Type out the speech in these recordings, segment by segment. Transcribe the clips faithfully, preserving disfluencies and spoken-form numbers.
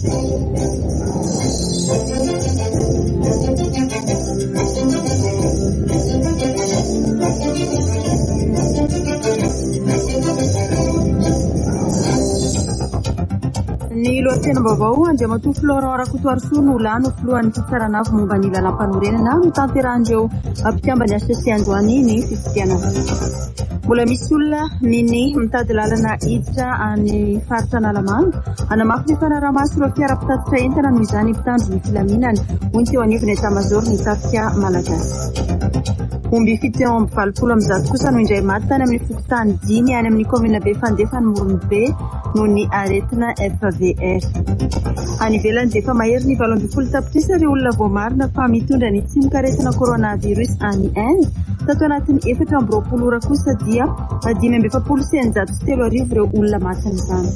Ny lohatena vaovao Andriamatoa Florent Rakotoarisoa no lany filohan'ny fitsaran'avy momba ny lalam-panorenana mitanterahan'ireo mpikambana S C androany ny fifidianana. Mbola misy olona miny mitady lalana hiditra any faritra Analamanga hanamafy ny fanaraha-maso ireo fiara mpitatitra entana noho izany mpitandro ny filaminany hoy teo anivon'ny etat-major ny tafika malagasy. Omby fito amby valopolo amby zato kosa no indray maty tany amin'ny fokotany dimy any amin'ny komina be fandefany Moronibe noho ny aretina F V R. Any ivelany dia efa mahery ny valo amby folo tapitrisa ireo olona voamarina fa mitondra ny tsimok'aretina coronavirus any Inde. Tato anatin'ny efatra amby roapolo ora kosa dia dimy amby efapolo sy eninjato sy telo arivo ireo olona maty amin'izany.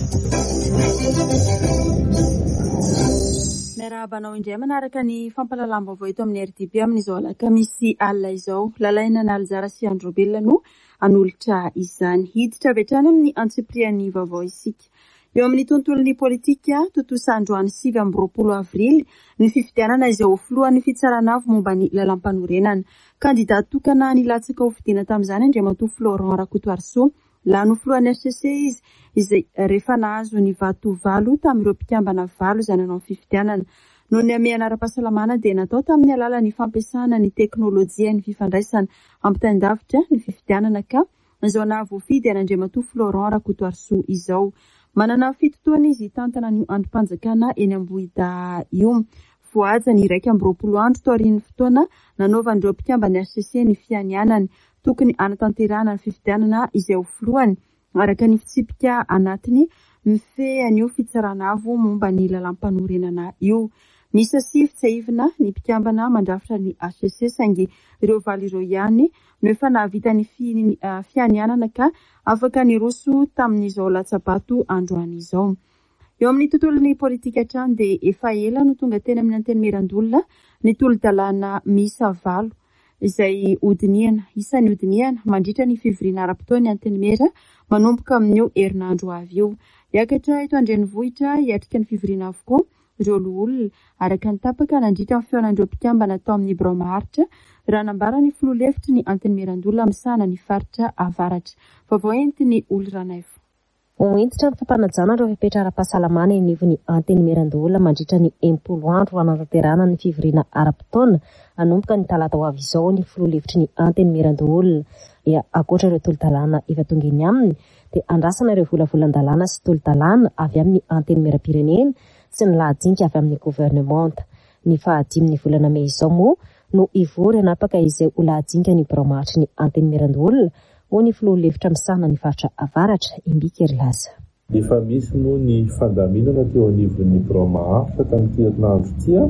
Miarabanao indray manaraka ny fampalalam-baovao eto amin'ny R D P amin'izao alakamisy alina izao. Lalaina Nalzara sy Androbelona no anolotra izany. Hiditra avy hatrany amin'ny antsiprian'ny vaovao isika. Eo amin'ny tontolon'ny politika, totosa androany sivy amby roapolo avrily ny fifidianana izay ho filohan'ny fitsaran'avy momba ny lalam-panorenana. Kandidaty tokana nilatsaka ho fidiana tamin'izany Andriamatoa Florent Rakotoarisoa. Lany filohan'ny S C C izy izay rehefa nahazo ny vato valo tamin'ireo mpikambana valo izay nanao fifidianana. Noho ny ame anara-pahasalamana dia natao tamin'ny alalan'ny fampiasana ny teknôlôjia ny fifandraisana ampitaindavitra ny fifidianana ka izao nahavoafidy an'Andriamatoa Florent Rakotoarisoa izao. Manana fitotoana izy tantana ny androm-panjakana eny Ambohida io. Voaja ny iraika amby roapolo andro tao aorian'ny fotoana nanaovan'ireo mpikambana S C C ny fianianany tokony anatanterahana ny fifidianana izay ho filohany araka ny fitsipika anatiny mifehy an'io fitsaran'avo momba ny lalam-panorenana io. Misy sivy tsaivina ny mpikambana mandrafitra ny S C C saingy ireo valo ireo ihany no efa nahavita ny uh, fianianana ka afaka niroso tamin'izao latsabato androany izao. Eo amin'ny tontolon'ny politika hatrany dia efa ela no tonga teny amin'ny antenimiran-dolona ny tolo-dalàna miisa valo izay odiniana isan'ny odiniana mandritra ny fivoriana ara-potoana antenimera manomboka amin'io herinandro avy io. Iakatra eto Andrenivohitra hiatrika ny fivoriana avokoa ireo olona araka ny tapaka nandritra ny feonan'ireo mpikambana tao amin'ny Bromaharitra raha nambara ny filoha-hevitry ny antenimiran-dolona misana ny faritra avaratra. Vaovao entiny Oloranaifo. Hoentitra ny fampanajana ireo fepetra ara-pahasalamana eny anivon'ny antenimiran-dolona mandritra ny enimpolo andro hanatanterahana ny fivoriana ara-potoana hanomboka ny talata ho avy izao ny filoha-hevitry ny antenimiran-dolona. Ia ankoatra ireo tolo-dalàna efa tonga eny aminy dia andrasana ireo volavolan-dalàna sy tolo-dalàna avy amin'ny antenimera-pirenena sy ny lahajinika avy amin'ny gouvernemanta. Ny fahadimy ny volana Mey izao moa no ivory anapaka izay ho lahajinika ny Bromaharitra ny antenimiran-dolona ho ny filoha-hevitra misana ny faritra avaratra Embika Erilaza. Efa misy moa ny fandaminana teo anivon'ny Bromaharitra tamin'ity herinandro ity,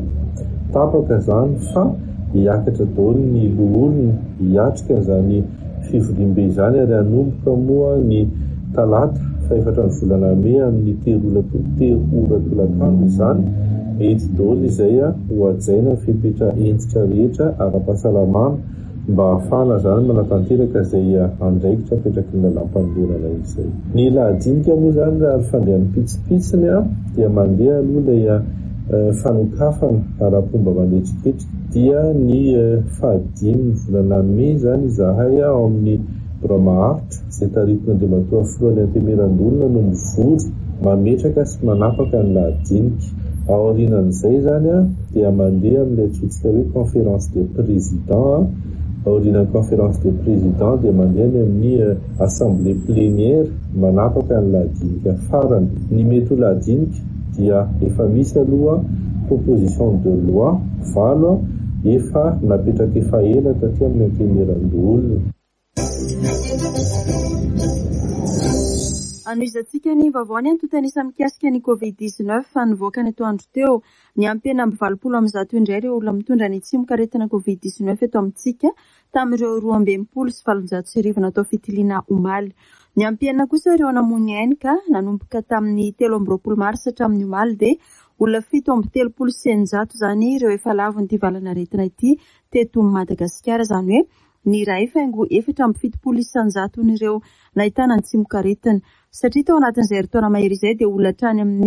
tapaka izany fa hiakatra daholo ny loholona hiatrika izany fivoriam-be izany ary hanomboka moa ny talata faefatra ny volana Mey amin'ny telo ora tolakandro izany. Etsy daholo izay ho hajaina ny fepetra entitra rehetra ara-pahasalamana mba ahafahana izany manatanteraka izay andraikitra apetraky ny lalam-panorenana izay. Ny lahajinika moa izany raha fandehany pitsipitsiny dia mandeha aloha ilay fanokafana ara-pomba manetsiketsika dia ny fahadimy ny volana Mey izany izahay ao amin'ny Bromaharitra izay taritina Andriamatoa filohan'ny antenimiran-dolona no mivory mametraka sy manapaka ny lahajinika. Aorianan'izay izany dia mandeha amin'ilay antsointsika hoe conférence des présidents. Aorianan'ny conférence des présidents dia mandeha ny amin'ny assemblée plénière manapaka ny lahajinika farany. Ny mety ho lahajinika dia efa misy aloha proposition de loi valo efa napetraka efa ela taty amin'ny antenimiran-dolona. Anoizatsika ny vaovao ny antotanisa mikasika ny covid dix-neuf fa nivoaka ny atoandro teo ny ampena amby valopolo amby zato indray ireo olona mitondra ny tsimok'aretina covid dix-neuf eto amintsika tamin'ireo roa amby enimpolo sy valonjato sy arivo natao fitiliana omaly. Ny ampena kosa ireo namony ainy ka nanomboka tamin'ny telo amby roapolo marsa hatramin'ny omaly dia olona fito amby telopolo sy eninjato izany ireo efa lavo ny valana aretina ity teto Madagasikara izany hoe ny iray faingo efatra amby fitopolo isanjato n'ireo nahitana ny tsimok'aretina. Satria tao anatin'izay eritaona mahery izay dia olona hatrany amin'ny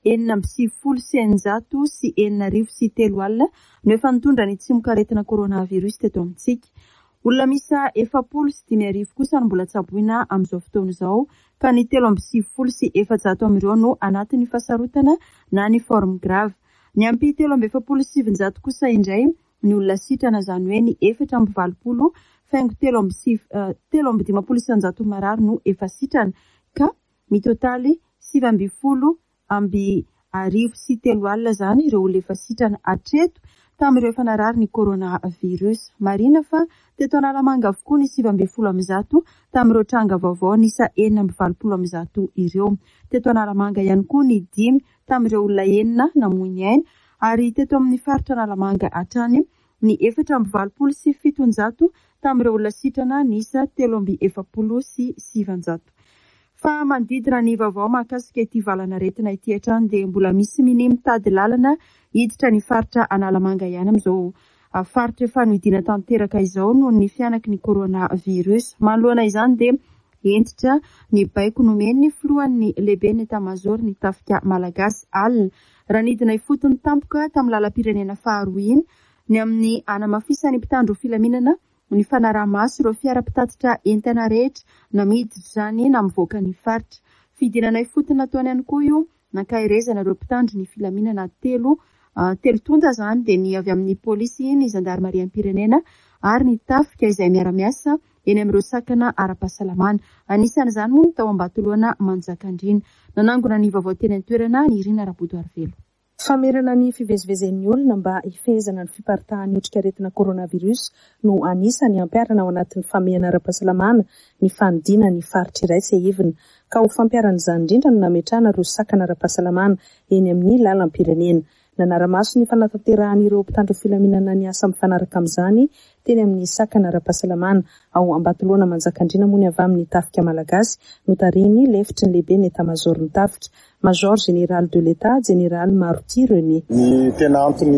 enina amby sivifolo sy eninjato sy enina arivo sy telo alina no efa nitondra ny tsimok'aretina coronavirus teto amintsika. Olona misa efapolo sy dimy arivo kosa no mbola tsaboina amin'izao fotoana izao, ka ny telo amby sivifolo sy efajato amin'ireo no anatin'ny fasarotana na ny forme grave. Ny ampy telo amby efapolo sy sivinjato kosa indray ny olona sitrana, izany hoe ny efatra amby valopolo faingo telo amby siv uh, telo amby dimapolo sy sivinjato marary no efa sitrana, ka mitotaly sivy amby folo amby arivo sy telo alina zany ireo olona efa sitrana hatreto tamin'ireo efa narary ny coronavirus. Marina fa teto Analamanga avokoa ny sivy amby folo amby zato tamin'ireo tranga vaovao nisa enina amby valopolo amby zato ireo. Teto Analamanga ihany koa ny dimy tamin'ireo olona enina namoy ny aina, ary teto amin'ny faritra Analamanga hatrany ny efatra amby valopolo sy fitonjato tamin'ireo olona sitrana nisa telo amby efapolo sy sivanjato. Fa mandidina ny vaovao mahakasika ity valanaretina ity hatrany dia mbola misy mini mitady lalana hiditra ny faritra Analamanga ihany amin'izao faritra efa nohidina tanteraka izao noho ny fianaky ny coronavirus. Manoloana izany dia entitra ny baiko nomeny filohan'ny lehibe ny etat-major ny tafika malagasy alina raha nidina ifotony tampoka tamin'ny lalam-pirenena faharoa iny ny amin'ny anamafisany mpitandro filaminana ny fanaraha-maso ireo fiara-pitatitra entana rehetra na miditra izany na mivoaka ny faritra. Fidinana ifotony nataony ihany koa io nankairezana ireo mpitandro ny filaminana telo uh, telo tonda izany dia ny avy amin'ny polisy, ny zandarmariam-pirenena ary ny tafika izay miara-miasa eny amin'ireo sakana ara-pahasalamana. Anisan'izany moa ny tao Ambatolaona Manjakandriana. Nanangona ny vaovao teny an-toerana ny Irina Rabodo Arvelo. Famerana ny fivezivezen'ny olona mba hifehezana ny fiparitahan'ny otrikaretina coronavirus no anisany ampiarana ao anatin'ny famehana ara-pahasalamana ny fanidina ny faritra iray sy hivina, ka ho fampiaran'izany indrindra no nametrahana ireo sakana ara-pahasalamana eny amin'ny lalam-pirenena. Nanara-maso ny fanatanteran'ireo mpitandro filaminana ny asa mifanaraka amin'izany teny amin'ny sakana ara-pahasalamana ao Ambatolaona Manjakandriana moa ny avy amin'ny tafika malagasy notariny lefitry ny lehibe ny etat-major ny tafika Major Général de l'État Général Maroty René. Ny tena antony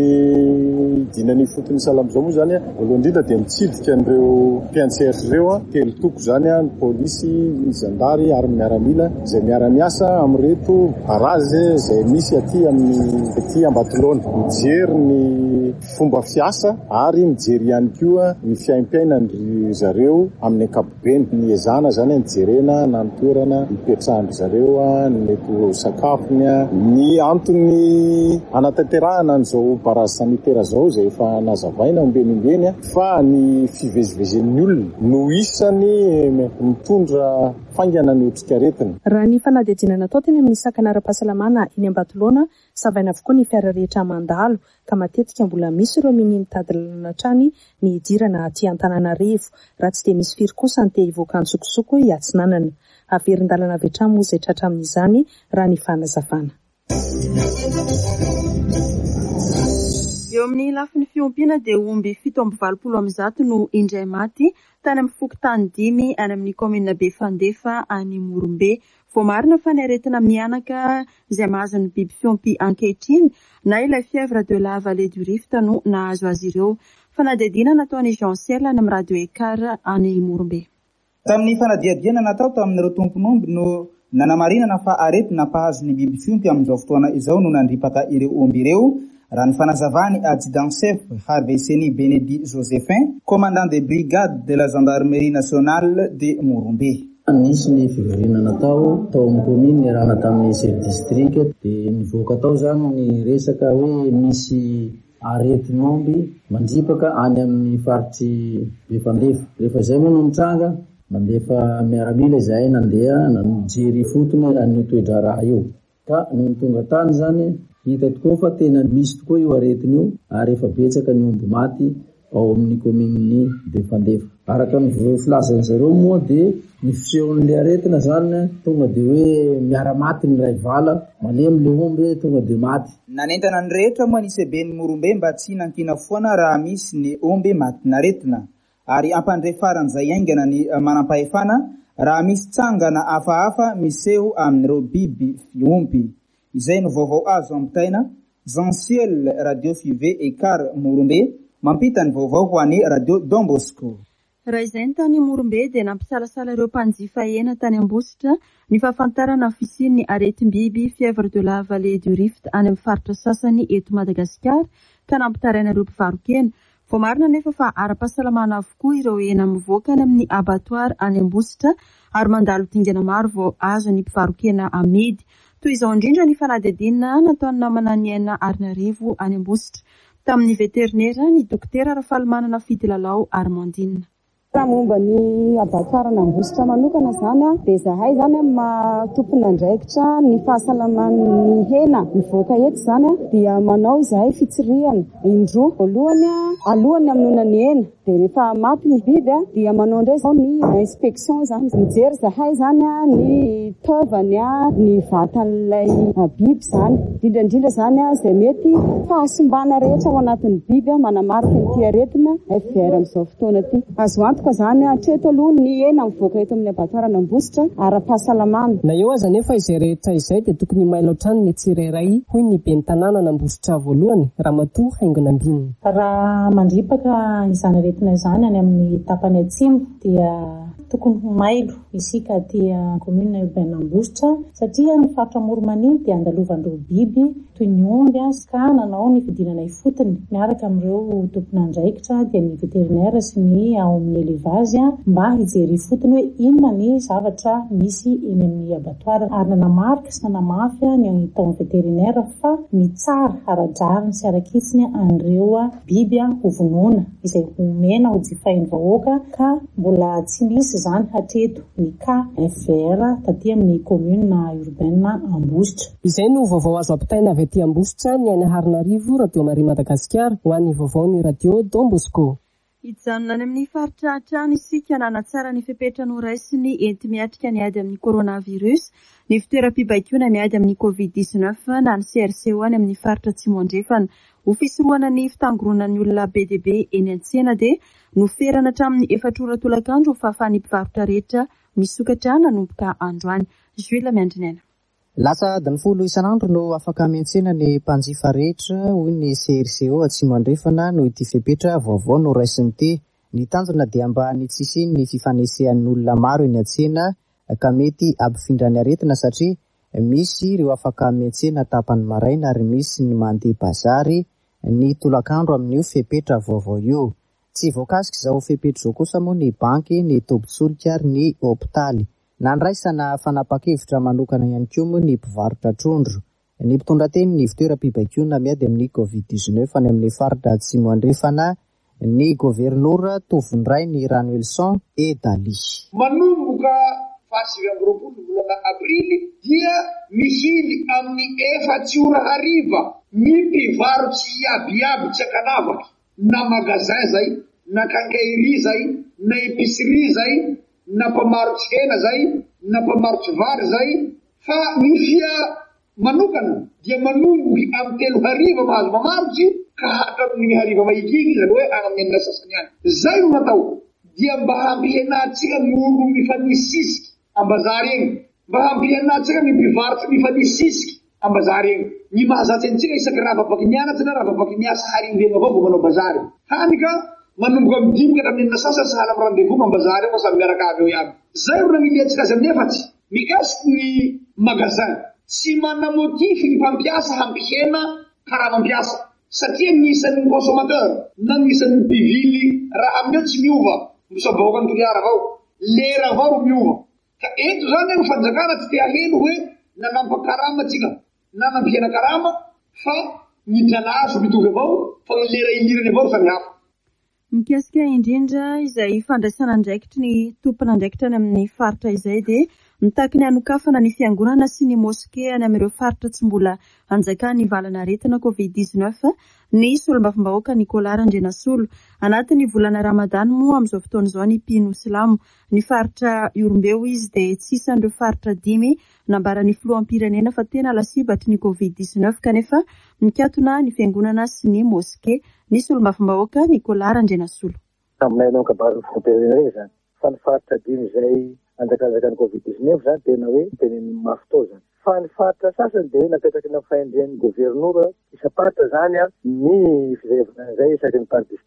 dinany fotony salam'izao moa zany voalohany indrindra dia mitsidika an'ireo mpiantsehatra ireo telo toko zany ny polisy, ny zandary ary miaramila izay miara-miasa amin'ireto barazy izay misy aty amin'ny aty Ambatolaona, mijery ny fomba fiasa ary mijery ihany koa ny fiaim-piainan'ny zareo amin'ny ankapobeny. Ny ezana zany nijerena na ny toerana ipetrahan'ny zareo, ny mety sakafony, ny antony anatanterahana an'izao barazy sanitera zao izay efa nazavaina ombenimbeny fa ny fivezivezen'ny olona no isany mitondra faingana ny otrikaretina. Raha ny fanadihadiana natao teny amin'ny sakana ara-pahasalamana eny Ambatolaona, savaina avokoa ny fiara rehetra mandalo ka matetika mbola misy ireo mini mitady lalana hatrany ny idirana aty Antananarivo raha tsy dia misy firy kosa ny te hivoaka antsokosoko hiatsinanana. Averin-dalana avy hatrany moa izay tratra amin'izany raha ny fanazavana. Eo amin'ny lafiny fiompiana dia omby fito amby valopolo amby zato no indray maty tany amin'ny fokontany dimy any amin'ny komina Befandefa any Morombe. Vao marina fa ny aretina mianaka izay mahazo ny biby fiompy ankehitriny na ilay fièvre de la vallée du Rift no nahazo azy ireo. Fanadihadiana nataony Jean Ciel any amin'ny radio Ekar any Morombe. Tamin'ny fanadihadiana natao tamin'ireo tompon'omby no nanamarinana fa aretina mpahazo ny biby fiompy amin'izao fotoana izao no nandripaka ireo omby ireo. Raha ny fanazavany adjudant chef Harvey Seni Benedi Josephin, commandant de brigade de la gendarmerie nationale de Morombe. Nisy ny fivoriana natao tao amin'ny commune raha tamin'ny chef district dia nivoaka tao zany ny resaka hoe misy aretin'omby mandripaka any amin'ny faritry Befandefa. Rehefa izay moa no mitranga mandefa miaramila izay nandeha nijery fotony ny toedra raha io, ka no tonga tany zany hita tokoa fa tena misy tokoa io aretina io ary efa betsaka ny omby maty ao amin'ny commune Befandefa. Araka ny filazany zareo moa dia ny fisehon'ilay aretina zany tonga dia hoe miara-maty ny ray vala, malemy le omby tonga dia maty. Nanentana ny rehetra moa ny seben'ny Morombe mba tsy nankina foana raha misy ny omby maty n'aretina ary ampandrefaran'izay aingana ny manam-pahefana raha misy tsangana hafahafa miseho amin'ireo biby fiompy. Izay no vaovao azo ampitaina Jean Ciel Radio Five Ekar Morombe mampita ny vaovao ho an'ny radio Don Bosco. Raha izay ny tany Morombe dia nampisalasala ireo mpanjifa hena tany Ambositra ny fahafantarana fisian'ny aretim-biby fièvre de la vallée du Rift any amin'ny faritra sasany eto Madagasikara ka nampitaraina ireo mpivarokena. Vao marina nefa fa ara-pahasalamana avokoa ireo hena mivoaka any amin'ny abattoir any Ambositra ary mandalo dingana maro vao azo ny mpivarokena amidy. Toy izao indrindra ny fanadihadiana nataony namana ny hena Arinarivo any Ambositra tamin'ny veterinera ny dokotera Rafalimanana Fidilalao Armandine. Raha momba ny abattoir ny Ambositra manokana izany a dia zahay izany matompona andraikitra ny fahasalaman'ny hena mivoaka eto izany a dia manao izahay fitsirihana indroa. Voalohany a alohany hamonoana ny hena dia rehefa maty ny biby a dia manao indray izao ny inspection izany. Mijery zahay izany a ny taovany a ny vatan'ilay biby izany, indrindra indrindra izany a izay mety fahasimbana rehetra ao anatin'ny biby a manamarika nyity aretina F R amin'izao fotoana ity. Azo antoka izany hatreto aloha ny hena mivoaka eto amin'ny abattoir ny Ambositra ara-pahasalamana. Na eo aza nefa izay rehetra izay dia tokony mailo hatrany ny tsirairay hoy ny ben'ny tanàna ny Ambositra voalohany Ramatoa Haingonandinina. Raha mandripaka izany aretina izany any amin'ny tapany atsimo dia tokony mailo isika aty commune urbaine Ambositra satria ny faritra Moromaniny dia andalovan'ireo biby toy ny omby ka nanao ny fidinana ifotony miaraka amin'ireo tompona andraikitra dia ny veterinera sy ny ao amin'ny élevage mba hijery ifotony hoe inona ny zavatra misy eny amin'ny abattoir ary nanamarika sy nanamafy ny taon'ny veterinera fa mitsara ara-drariny sy arakitsiny an'ireo biby hovonoana izay homena ho jifain'ny vahoaka ka mbola tsy misy izany hatreto ny cas F R taty amin'ny commune urbaine Ambositra. Izay no vaovao azo ampitaina avy aty Ambositra ny any Harinarivo Radio Maria Madagasikara ho an'ny vaovao ny radio Don Bosco. Hijanona any amin'ny faritra hatrany isika nanatsara ny fepetra noraisiny enti miatrika ny ady amin'ny coronavirus ny fitoeram-pibaikona miady amin'ny covid dix-neuf na ny C R C O any amin'ny faritra Atsimo andrefana. Ho fisorohana ny fitangoronan'ny olona be dia be eny an-tsena dia noferana hatramin'ny efatra ora tolakandro fa ahafahan'ny mpivarotra rehetra misokatra nanomboka androany. Jules Miandrinena. Lasa adiny folo isanandro no afaka miantsena ny mpanjifa rehetra hoy ny C R C O Atsimo andrefana no ity fepetra vaovao no raisiny ity. Ny tanjona dia mba ny tsisy ny fifanesehan'ny olona maro eny an-tsena ka mety ampifindra ny aretina satria misy ireo afaka miantsena tapany maraina ary misy ny mandeha bazary ny tolakandro amin'io fepetra vaovao io. Tsy voakasika izao fepetra izao kosa moa ny banky, ny tobin-tsolika ary ny hopitaly. Nandraisana fanapa-kevitra manokana ihany koa moa ny mpivarotra trondro. Ny mpitondra teny ny fitoeram-pibaikona miady amin'ny covid dix-neuf any amin'ny faritra Atsimo andrefana ny governora tovondray ny Ranuelson e Dali. Manomboka fasivy amby roapolo volana aprily dia mihily amin'ny efatsy ora hariva ny mpivarotsy iabiaby tsy akanavaky na magazin zay na kankairy zay na épicerie zay na mpamarotsy hena zay na mpamarotsy vary zay fa ny fia manokana dia manomboky amin'ny telo hariva mahazo mamarotsy ka hatramin'ny hariva maikiny zany hoe agnamin'ny sasany any. Zay no natao dia mba hampihenatsika ny olo mifanisisiky ambazary eny, mba hampihenatsika ny mpivarotsy mifanisisiky ambazary eny. Ny mahazatsy antsika isaky raha vabaky nianatsy na raha vabaky niasa hariveny avao vao manao bazary. Hany ka manomboka amin'ny dimy ka hatramin'ny sasany sahala amin'ny rendez-vous ambazary fa samy miaraka avy eo ihany. Zay ro naniliantsika azy amin'ny efatsy. Mikasiky ny magasin tsy mana motify ny mpampiasa hampihena karaha mampiasa satria nisan'ny consommateur na nisan'ny mpivily raha amin'io tsy miova misabaoka ny toliara avao lera avao ro miova ka eto zany ny fanjakana tsy te aheno hoe nanampa-karama tsika na nampihena karama fa ny dranazo mitovy avao fa ny lera ilirany avao samy hafa. Mikasika indrindra izay fandraisana andraikitry ny tompona andraikitra any amin'ny faritra izay dia mitaky ny anokafana ny fiangonana sy ny moskea any amin'ireo faritra tsy mbola anjaka ny valana aretina covid dix-neuf ny solombavam-bahoaka Nicolas Randrenasolo anatin'ny volana Ramadan moa amin'izao fotoana izao ny mpino silamo ny faritra Iorumbeo izy dia tsisy an'ireo faritra dimy nambaran'ny filoham-pirenena fa tena lasibatry ny covid dix-neuf kanefa mikatona ny fiangonana sy ny moskea ny solombavam-bahoaka Nicolas Randrenasolo. Aminay anao kabary filoham-pirenena zany fa ny faritra dimy izay anjakanjaka ny covid dix-neuf zany tena hoe teneny mafitao zany. Fa ny faritra sasany dia napetraky ny fahendren'ny gouvernoura isapatra zany a ny fizayevana izay isaky ny par district.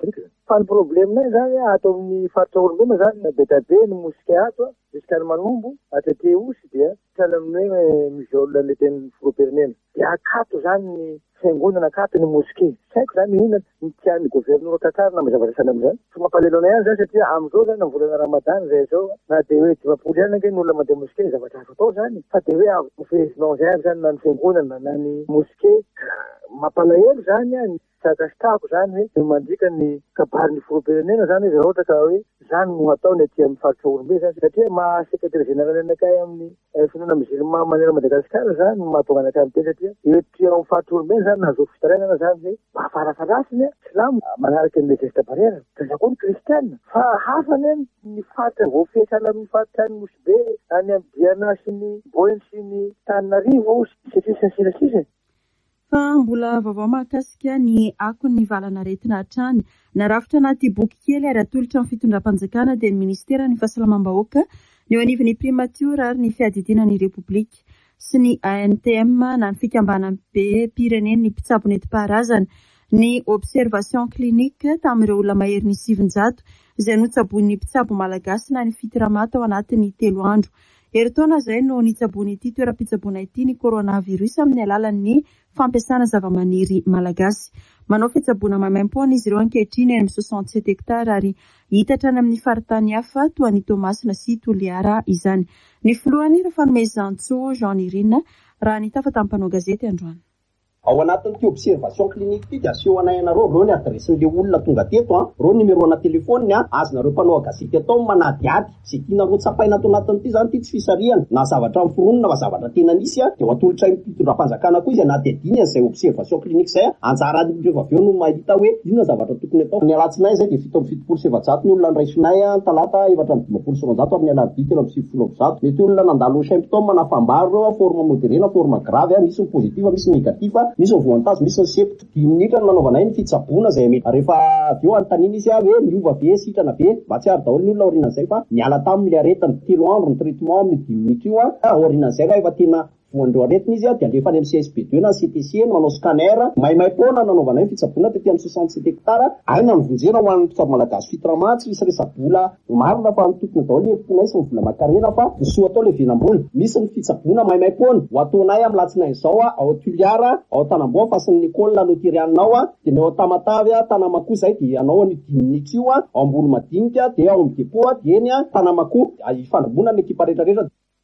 fa ny probleminay zany ato amin'ny faritra Olombema zany na betabe ny mosquée ato jusqu'à ny Manombo atrete osy dia sahala amin'ny hoe miviole le teny filoperenena dia akato zany ny fiangonana akato ny mosquée saiko zany inona ny tian'ny gouvernement Qatar na mazava rasana amin'izany fa mampalelo anay any zany satria amin'izao zany amin'ny volana Ramadan zay zao na de hoe dimampolo ihany ange ny olona mandeha mosquée zavatra azo atao zany fa de hoe président zay any zany na ny fiangonana na ny mosquée mampalahelo zany any sakasitako zany hoe mandrika ny kabarin'ny filoperenena zany izy raha ohatra ka hoe zany no ataony aty amin'ny faritra Olombema zany satria ma secrétaire général anakay amin'ny finoana musulman manera Madagasikara zany mahatonga anakay amin'ny teny satria eto amin'ny faritra Olombema zany nahazo fitarainana zany hoe mahafarafarasiny silamo manaraka ny geste barrière kaza koa ny kristianina fa hafany ny faritra voafesana amin'ny faritra any Mosibe any amin'ny Diana sy ny Boeny sy ny Tananarivo sisy sisy sisy fa mbola vaovao mahakasika ny akon'ny valanaretina hatrany narafitra anaty boky kely ary atolotra amin'ny fitondram-panjakana dia ny ministera ny fahasalamam-bahoaka ny eo anivon'ny primature ary ny fiadidinan'ny repoblika sy ny A N T M na ny fikambanany be pireneny ny mpitsabo nentim-paharazana ny observation clinique tamin'ireo olona mahery ny sivinjato izay notsaboin'ny mpitsabo malagasy na ny fitiramata ao anatin'ny telo andro. Eritaona izay no nitsaboiny ity toeram-pitsaboana ity ny coronavirus amin'ny alalan'ny fampiasana zavamaniry malagasy. Manao fitsaboana maimaim-poana izy ireo ankehitriny eny amin'ny soixante-sept hectares ary hitatra any amin'ny faritany hafa toa ny Tomasina sy Toliara izany. Ny filohany rehefa nomezantso Jean Nirina raha nitafa tamin'ny mpanao gazety androany. Ao anatin'ity observation clinique ity dia aseho anareo reo ny adresin'le olona tonga teto a reo numero ana telefôniny a azonareo mpanao gazety atao manadiady sy tianareo tsapaina ato anatin'ity zany ity tsy fisariana na zavatra miforonina na zavatra tena nisy a dia atolotra mitondram-panjakana koa izy anadidiny an'izay observation clinique izay anjaran'ireo avy eo no mahita hoe inona zavatra tokony atao. Ny alatsinahy izay dia fito amby fitopolo sy efajato ny olona niraisinay a talata efatra amby dimapolo sy roanjato ary ny alarobia telo amby sivifolo amby zato. Mety olona nandalo symptôme manafambaro reo forme modéré na forme grave a misy ny positiva misy ny négativa misy ny voantazo misy ny septra dimy minitra no nanaovanay ny fitsaboana izay mety rehefa avy eo anontanina izy a hoe miova be sitrana be mba tsy ary daholo ny olona aorianan'izay fa niala tamin'le aretiny telo andro ny traitement amin'ny dimy minitra io a aorianan'izay raha efa tena voandreo aretina izy a dia alefa any amin'ny C S P deux na C T C manao scanner maimaim-poana nanaovanay ny fitsaboana tetỳ amin'ny soixante-sept hectares aina ny vonjena ho an'ny mpitsabo malagasy fitrama tsy misy resabola marina fa mitokony daholo ny heriponay sy ny vola makarena fa soa atao le venam-bola. Misy ny fitsaboana maimaim-poana ho ataonay amin'ny latsinainy izao a ao Tuliara ao Tanamboa fasin'ny Nicola Lotirianao a dia ny ao Tamatavy a Tanamakoa izay dia anao ny dimy minitra io a ao ambony madinika dia ao amin'ny depo a dia eny a Tanamakoa ifandrobona ny ekipa rehetrarehetra.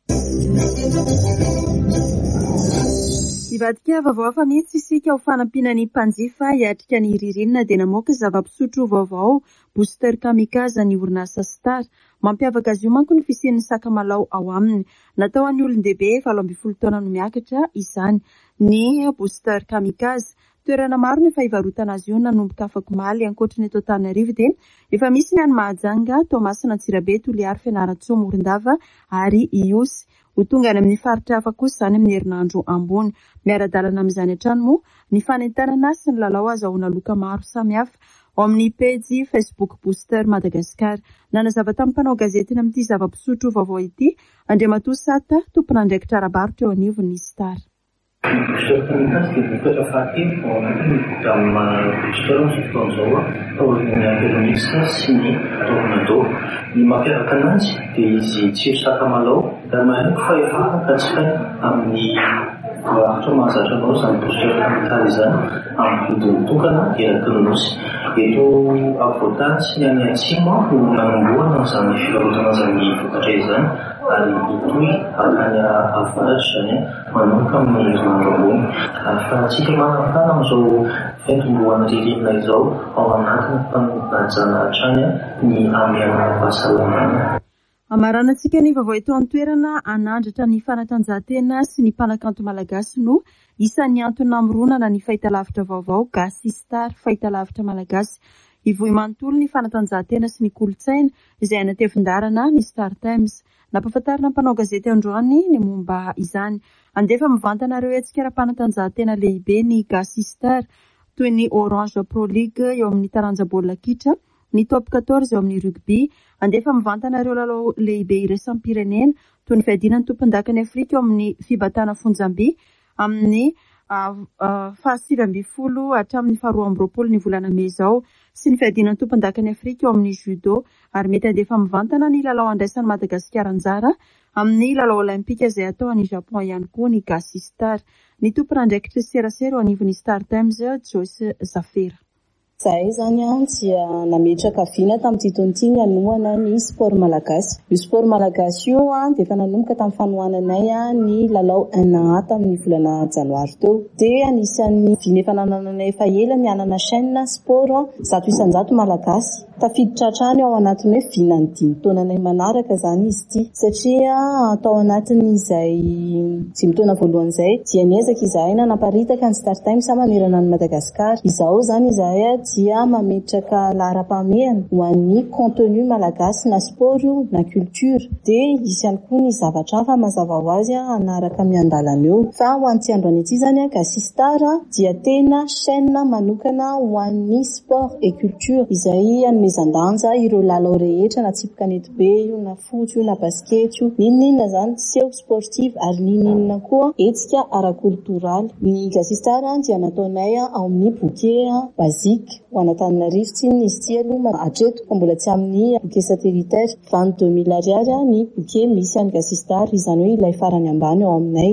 Ivadika vaovao hafa mihitsy isika ho fanampinan'ny mpanjifa hiatrika ny ririnina dia namoaka zava-pisotro vaovao booster kamikaze ny orinasa Star. Mampiavaka azy io manko ny fisian'ny sakamalao ao aminy. Natao an'ny olon-dehibe valo ambin'ny folo taona no miakatra izany ny booster kamikaze. Toerana maro ny efa hivarotana azy io nanomboka afakomaly ankoatrany eto Antananarivo dia efa misy ny any Mahajanga, Tomasina, Antsirabe, Toliara, Fianarantsoa, Morondava ary Iosy. Ho tonga any amin'ny faritra hafa kosa izany amin'ny herinandro ambony. Miara-dalana amin'izany hatrany moa ny fanentanana sy ny lalao azahoana loka maro samihafa ao amin'ny pejy Facebook Booster Madagasikara. Nanazava tamin'ny mpanao gazetiny amin'ity zava-pisotro vaovao ity Andriamatoa Sata tompona andraikitra ara-barotra eo anivon'ny Star. Booster kamikaze dia vokatra fahatelo ao anatin'ny programa booster ny fotoan'izao tao amin'ny antelomisa sy ny tornado. Ny mampiavaka anazy dia izy tsiro sakamalao da mahaiko fa efa fantatsika amin'ny varotra mahazatra anao izany booster kamikaze izany amin'ny vidiny tokana eraky ny nosy. Eto afovoantany sy ny any atsimo no nanomboana izany fivarotana izany vokatra izany ary itoy akany avaratra izany manomboka amin'ny herinandro ambony. Ahafahantsika manafana amin'izao fiantomboana ririnina izao ao anatiny fanajana hatrany ny amiana fahasalamana. Amaranantsika ny vaovao eto an-toerana anandratra ny fanatanjahantena sy ny mpanakanto malagasy no isan'ny antony hamoronana ny fahitalavitra vaovao gasy Star fahitalavitra malagasy. Ivohy manontolo ny fanatanjahantena sy ny kolontsaina izay anatevindarana ny Star Times. Nampahafantarina mpanao gazety androany ny momba izany. Andefa mivantanareo etsika ara-panatanjahantena lehibe ny gasy Star toy ny Orange Pro League eo amin'ny taranja baolina kitra, ny top quatorze eo amin'ny rugby. Andefa mivantanareo lalao lehibe iraisam-pirenena toy ny fiadinan'ny tompon-dakan'ny Afrika eo amin'ny fibatana Fonjamby amin'ny fahasivy ambin'ny folo hatramin'ny faharoa amby roapolo ny volana May izao sy ny fiadian'ny tompondakan'ny Afrika eo amin'ny judo ary mety handefa mivantana ny lalao andraisan'ny Madagasikara anjara amin'ny lalao olimpika izay atao any Japon ihany koa ny gasy star. Ny tompon'andraikitra serasera eo anivon'ny Star Times Joyce Zafera. Zahay zany a dia nametraka viana tamin'ity taona ity ny hanomana ny sport malagasy. Io sport malagasy io a dia efa nanomboka tamin'ny fanohananay a ny lalao un an tamin'ny volana janoary teo. Dia anisan'ny viana efa nanananay efa ela ny anana chaîne sport zato isanjato malagasy. Tafiditra hatrany ao anatin'ny hoe viana ny dimy taonanay manaraka zany izy ity. Satria atao anatin'izay dimy taona voalohany izay dia niezaka izahay nanaparitaka ny Star Times manerana ny Madagasikara. Izao zany izahay dia mametraka laharam-pahamehana ho an'ny contenu malagasy na sport na culture dia isy ihany koa ny zavatra hafa mazava ho azy anaraka miandalana eo. Fa ho an'ity androany ity zany gasy star dia tena chaîne manokana ho an'ny sport et culture izay anomezan-danja ireo lalao rehetra na tsipy kanety be io na foot io na basket io ninninona zany seho sportive ary ninninona koa hetsika ara-kultoraly. Ny gasy star dia nataonay ao amin'ny bouquet basique ho Antananarivo tsy izy ity aloha hatreto fa mbola tsy amin'ny bouquet satellitaire vingt-deux mille ariary ny bouquet misy any gasy star izany hoe ilay farany ambany ao aminay.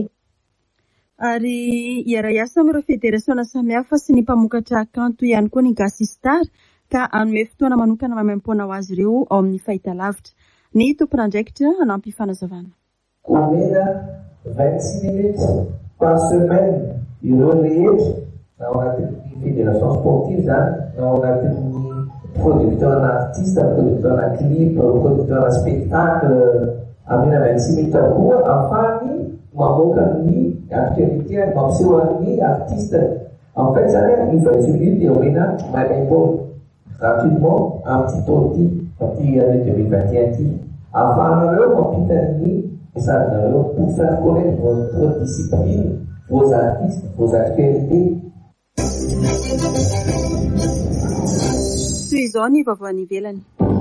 Ary iara-iasa amin'ireo federasiona samihafa sy ny mpamokatra kanto ihany koa ny gasy star ka anome fotoana manokana mamempoana ho azy ireo ao amin'ny fahitalavitra. Ny tompon'andraikitra anampy fanazavana. Omena vingt-six minutes par semaine ireo rehetra na ao anatin'ny fédération sportive zany na ao anatin'ny producteur na artiste, producteur na clip, producteur na spectacle amena vingt-six minutes koa afahany mamoaka ny actualité mampiseho an'ny artiste. En fait zany il va essayer de omena mamempoana gratuitement un petit toti petit année deux mille vingt et un ity afahanareo mampita ny mesagenareo pour faire connaître votre discipline, vos artistes, vos actualités. Toy izao ny vaovao any ivelany.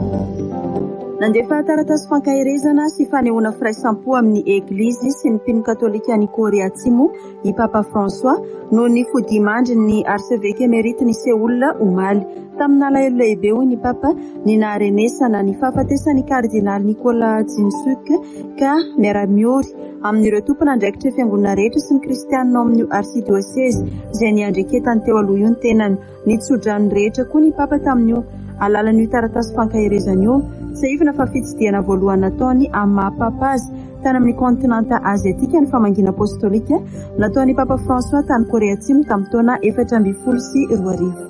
Nandefa taratasy fankahirezana sy fanehoana firaisampo amin'ny eglizy sy ny mpino katolika ny Korea Atsimo i Papa François noho ny fodimandry ny archevêque émérite ny Séoul omaly. Tamin'ny alahelo lehibe hoy ny Papa ny naharenesana ny fahafatesany kardinaly Nicolas Jinsuk ka miara-miory amin'ireo tompon'andraikitra fiangonana rehetra sy ny kristianina ao amin'ny archidiocèse izay niandreketany teo aloha io ny tenany. Nitsodrany rehetra koa ny Papa tamin'io alalan'io taratasy fankahirezana io saivana fa fitsidiana voalohany nataony amin'ny maha-papa azy tany amin'ny kontinanta aziatika ny famangina apostolika nataony Papa François tany Korea Atsimo tamin'ny taona efatra ambin'ny folo sy roa arivo.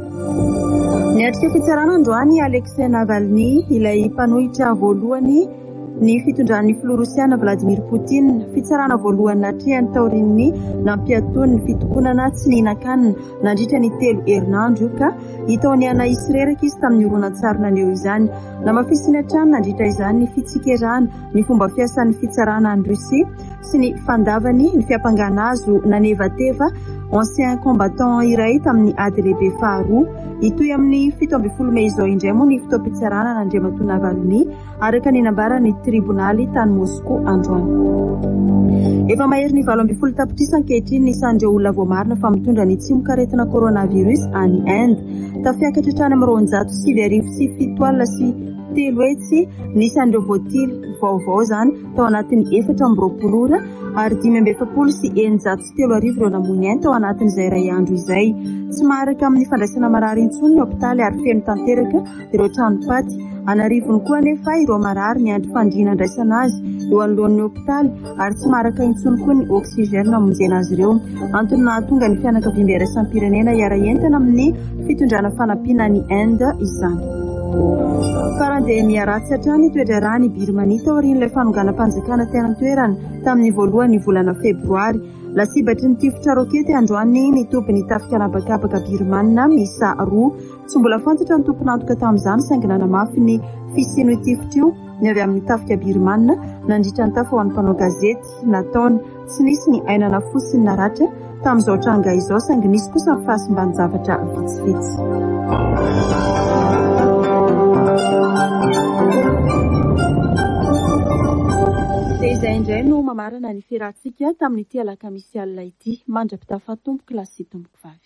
Niatrika fitsarana androany Alexei Navalny ilay mpanohitra voalohany ny fitondran'ny Filorosiana Vladimir Poutine. Fitsarana voalohany natrehany taorin'ny nampiatoany ny fitokonana tsy nihinan-kanina nandritra ny telo herinandro ka hitaony ana isy reraka izy tamin'ny horonan-tsarona aneo izany. Namafisiny hatrany nandritra izany ny fitsikerana ny fomba fiasan'ny fitsarana any Russie sy ny fandavany ny fiampangana azo nanevateva ancien combattant iray tamin'ny ady lehibe faharoa. Itoy amin'ny fito ambin'ny folo May izao indray moa ny fitoam-pitsarana nandriamatoa Navalny araka ny nambaran'ny tribonaly tany Moscou androany. Efa mahery ny valo ambin'ny folo tapitrisa ankehitriny ny isan'ireo olona voamarina fa mitondra ny tsimokaretina coronavirus any Inde. Tafiakatra hatrany amin'ny roanjato sivy arivo sy fito alina sy telo hetsy ny isan'ireo voatily vaovao zany tao anatin'ny efatra amby roapolo ora ary dimy amby efapolo sy eninjato sy telo arivo ireo namony ainy tao anatin'izay iray andro izay. Tsy maharaka amin'ny fandraisana marary intsony ny hopitaly ary feno tanteraka ireo tranopaty. Anarivony koa nefa ireo marary ny andro fandriana andraisana azy eo anoloan'ny hopitaly ary tsy maharaka intsony koa ny oksigène amonjena azy ireo. Antony nahatonga ny fianakaviana iraisam pirenena iara-entana amin'ny fitondrana fanampiana ny Inde izany. Farandeha ratsy hatrany toedra rà ny Birmanie taorian'ilay fanonganam-panjakana tena toerana tamin'ny voalohan'ny volana febroary. Lasibatry ny tifitra rokety androany ny tompony tafika anabakabaka Birmania misa roa. Tsy mbola fantatra ny tompony antoka tamin'izany saingy nanamafy ny fisiano tifitra io ny avy amin'ny tafika Birmania nandritra ny tafa ho an'ny mpanao gazety nataony tsy nisy ny ainana fosiny naratra tamin'izao tranga izao saingy nisy kosa ny fahasimban-javatra vitsivitsy. dia izay indray no mamarana ny fiarahantsika tamin'ity alakamisy alina ity. Mandra-pitafatomboka lasy tomboky vavy.